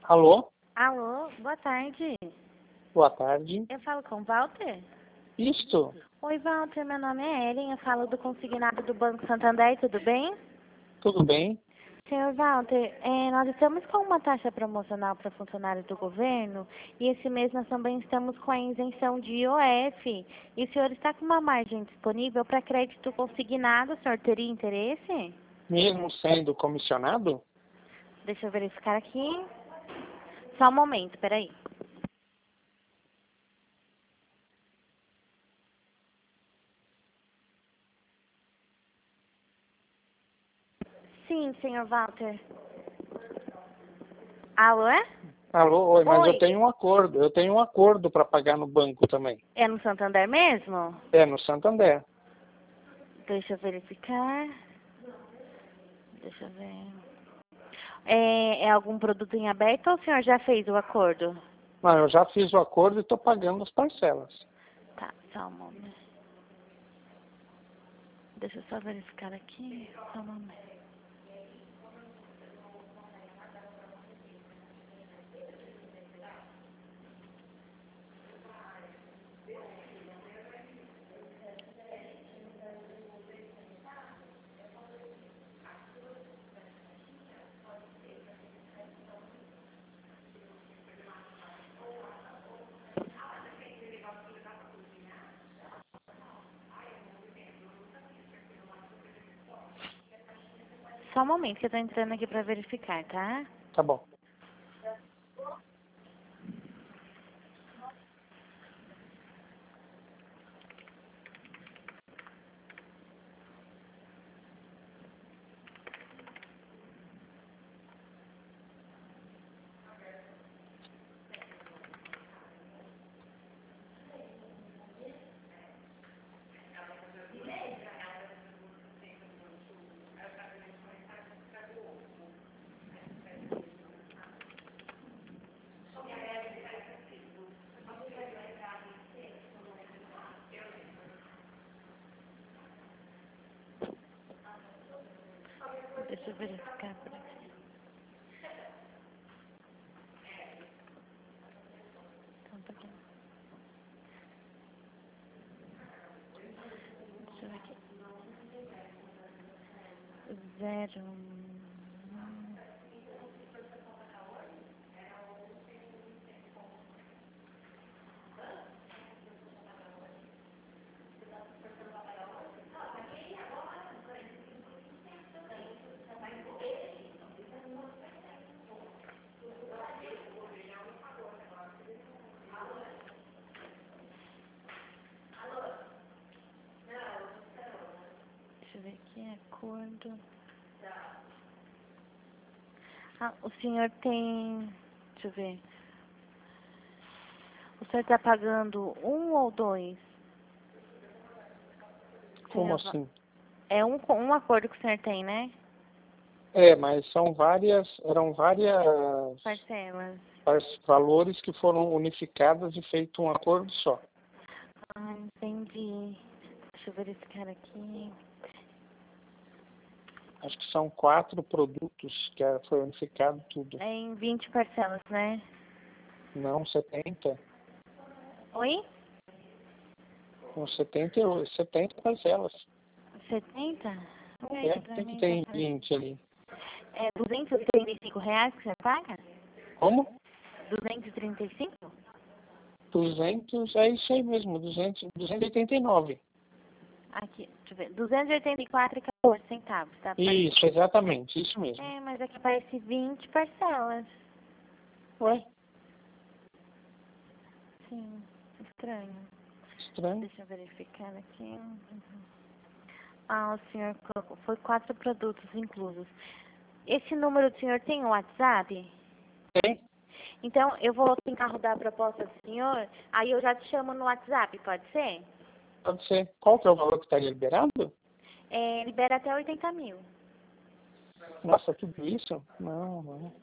Alô? Alô, boa tarde. Boa tarde. Eu falo com o Walter? Isto? Oi, Walter, meu nome é Ellen, eu falo do consignado do Banco Santander, tudo bem? Tudo bem? Senhor Walter, nós estamos com uma taxa promocional para funcionários do governo e esse mês nós também estamos com a isenção de IOF. E o senhor está com uma margem disponível para crédito consignado, o senhor teria interesse? Mesmo sendo comissionado? Deixa eu verificar aqui. Só um momento, peraí. Sim, senhor Walter. Alô, é? Alô, oi, mas Oi. eu tenho um acordo. Eu tenho um acordo para pagar no banco também. É no Santander mesmo? É, no Santander. Deixa eu verificar. Deixa eu ver. É algum produto em aberto ou o senhor já fez o acordo? Não, eu já fiz o acordo e estou pagando as parcelas. Tá, só um momento. Deixa eu só verificar aqui. Só um momento. Só um momento que eu tô entrando aqui pra verificar, tá? Tá bom. Deixa eu verificar por aqui. Então, tá aqui. Deixa eu ver aqui. 0. Deixa eu ver aqui, acordo. Ah, o senhor tem... Deixa eu ver. O senhor tá pagando um ou dois? Como Senhor, assim? é um acordo que o senhor tem, né? É, mas eram várias Parcelas. valores que foram unificadas e feito um acordo só. Ah, entendi. Deixa eu verificar aqui. Acho que são 4 produtos que foi unificado tudo. É em 20 parcelas, né? Não, 70. Oi? Não, 70 parcelas. 70? Ué, É, que pra tem que mim tá ter parecendo. 20 ali. É R$ 235 que você paga? Como? 235? 200, é isso aí mesmo, 289. Aqui, deixa eu ver. 284,14 centavos, tá? Isso, exatamente, isso mesmo. É, mas aqui parece 20 parcelas. Ué, Sim, estranho. estranho. Deixa eu verificar aqui. Ah, o senhor colocou. Foi 4 produtos inclusos. Esse número do senhor tem um WhatsApp? Tem? Então, eu vou tentar rodar a proposta do senhor, aí eu já te chamo no WhatsApp, pode ser? Pode ser. Qual que é o valor que estaria liberado? Libera até 80 mil. Nossa, tudo isso? Não, não.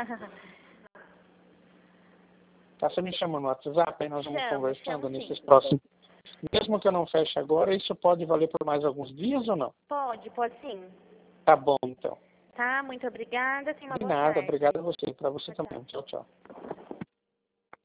Tá, você me chama no WhatsApp, aí nós vamos conversando chamo nesses sim. próximos. Mesmo que eu não feche agora, isso pode valer por mais alguns dias ou não? Pode sim. Tá bom, então. Tá? Muito obrigada. Tenha uma De boa nada, tarde. obrigado a você, para você Tchau, tchau. também. Tchau, tchau.